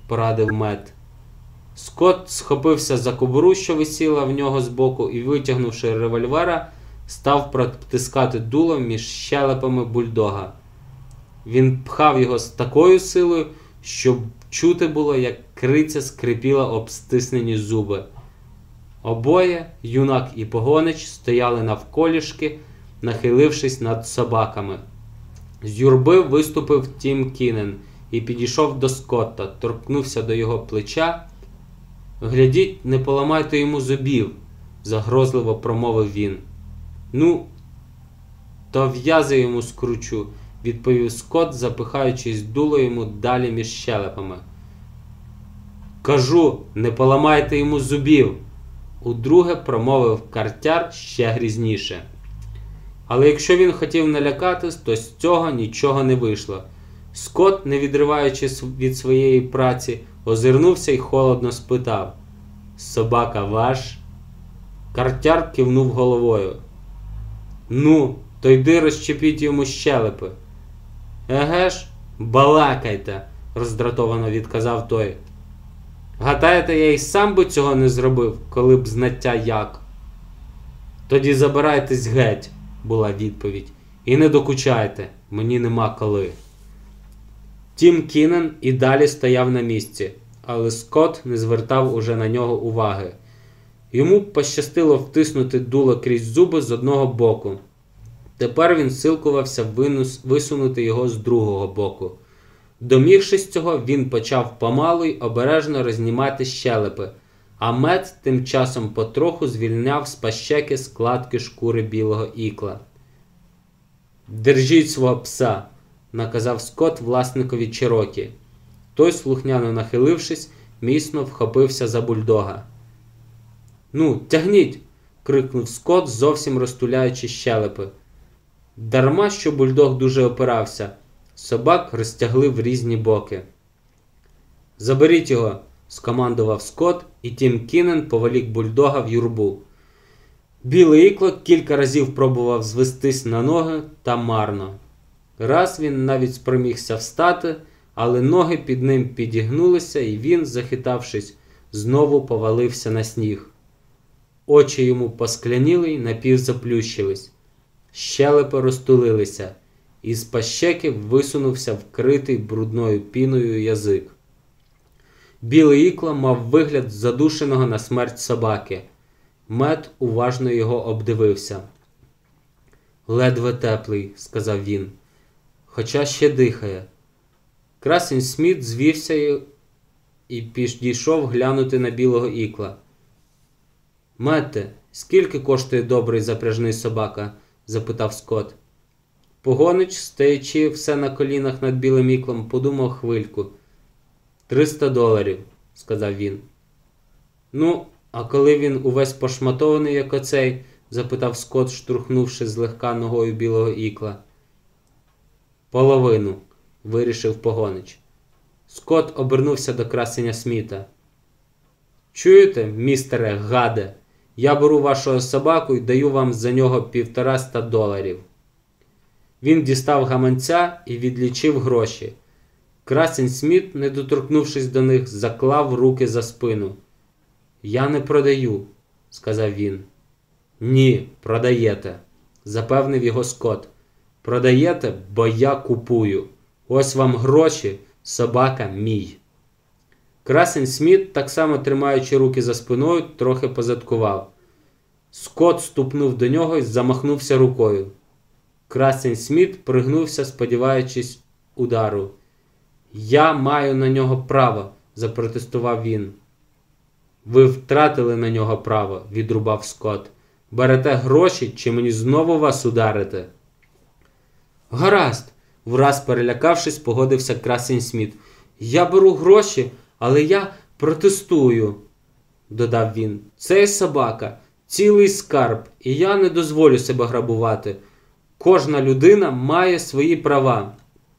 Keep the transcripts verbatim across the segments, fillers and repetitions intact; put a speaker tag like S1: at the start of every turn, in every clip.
S1: порадив Мет. Скотт схопився за кобуру, що висіла в нього збоку, і, витягнувши револьвера, став протискати дуло між щелепами бульдога. Він пхав його з такою силою, що чути було, як криця скрипіла об стиснені зуби. Обоє, юнак і погонич, стояли навколішки, нахилившись над собаками. З юрби виступив Тім Кінен і підійшов до Скотта, торкнувся до його плеча. «Глядіть, не поламайте йому зубів», – загрозливо промовив він. «Ну, то в'язи йому скручу», – відповів Скотт, запихаючись дуло йому далі між щелепами. «Кажу, не поламайте йому зубів», – удруге промовив картяр ще грізніше. Але якщо він хотів налякатись, то з цього нічого не вийшло. Скотт, не відриваючись від своєї праці, озирнувся й холодно спитав: «Собака ваш?» Картяр кивнув головою. «Ну, то йди розчепіть йому щелепи». «Еге ж, балакайте», – роздратовано відказав той. «Гадаєте, я й сам би цього не зробив, коли б знаття як?» «Тоді забирайтесь геть», – була відповідь, – «і не докучайте, мені нема коли». Тім Кінен і далі стояв на місці, але Скотт не звертав уже на нього уваги. Йому пощастило втиснути дуло крізь зуби з одного боку. Тепер він силкувався висунути його з другого боку. Домігшись цього, він почав помалу й обережно рознімати щелепи, а Мет тим часом потроху звільняв з пащеки складки шкури білого ікла. «Держіть свого пса», – наказав Скотт власникові Чирокі. Той, слухняно нахилившись, міцно вхопився за бульдога. «Ну, тягніть!» – крикнув Скотт, зовсім розтуляючи щелепи. Дарма, що бульдог дуже опирався. Собак розтягли в різні боки. «Заберіть його!» – скомандував Скотт, і Тім Кінен поволік бульдога в юрбу. Біле ікло кілька разів пробував звестись на ноги, та марно. Раз він навіть спромігся встати, але ноги під ним підігнулися, і він, захитавшись, знову повалився на сніг. Очі йому поскляніли й напівзаплющились. Щелепи розтулилися, і з пащеки висунувся вкритий брудною піною язик. Біле ікло мав вигляд задушеного на смерть собаки. Мет уважно його обдивився. «Ледве теплий», – сказав він, – «хоча ще дихає». Красень Сміт звівся і підійшов глянути на білого ікла. «Метте, скільки коштує добрий запряжний собака?» – запитав Скотт. Погонич, стоячи все на колінах над білим іклом, подумав хвильку. «Триста доларів», – сказав він. «Ну, а коли він увесь пошматований, як оцей?» – запитав Скотт, штурхнувши злегка ногою білого ікла. «Половину», – вирішив Погонич. Скотт обернувся до красеня Сміта. «Чуєте, містере гаде, я беру вашого собаку і даю вам за нього півтораста доларів». Він дістав гаманця і відлічив гроші. Красень Сміт, не доторкнувшись до них, заклав руки за спину. «Я не продаю», – сказав він. «Ні, продаєте», – запевнив його Скотт. «Продаєте, бо я купую. Ось вам гроші, собака мій». Красень Сміт, так само тримаючи руки за спиною, трохи позадкував. Скотт ступнув до нього і замахнувся рукою. Красень Сміт пригнувся, сподіваючись удару. «Я маю на нього право», – запротестував він. «Ви втратили на нього право», – відрубав Скотт. «Берете гроші, чи мені знову вас ударити?» «Гаразд», – враз перелякавшись, погодився Красень Сміт. «Я беру гроші, але я протестую», – додав він. «Це собака, цілий скарб, і я не дозволю себе грабувати. Кожна людина має свої права».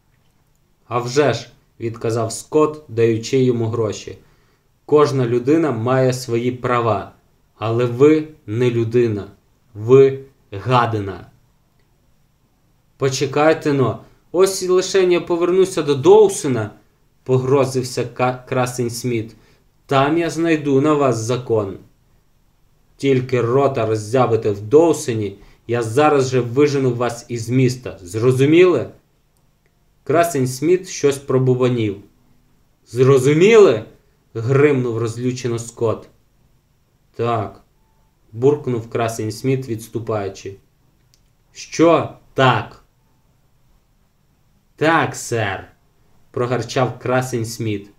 S1: «А вже ж», – відказав Скотт, даючи йому гроші. «Кожна людина має свої права, але ви не людина, ви гадина». «Почекайте-но, ось і лишень я повернуся до Доусона», – погрозився Ка- красень Сміт. Там я знайду на вас закон. Тільки рота роззявите в Доусені, я зараз же вижену вас із міста. Зрозуміли? Красень Сміт щось пробубанів. Зрозуміли? Гримнув розлючено Скотт. Так, буркнув красень Сміт, відступаючи. Що так? Так, сер, прогарчав красень Сміт.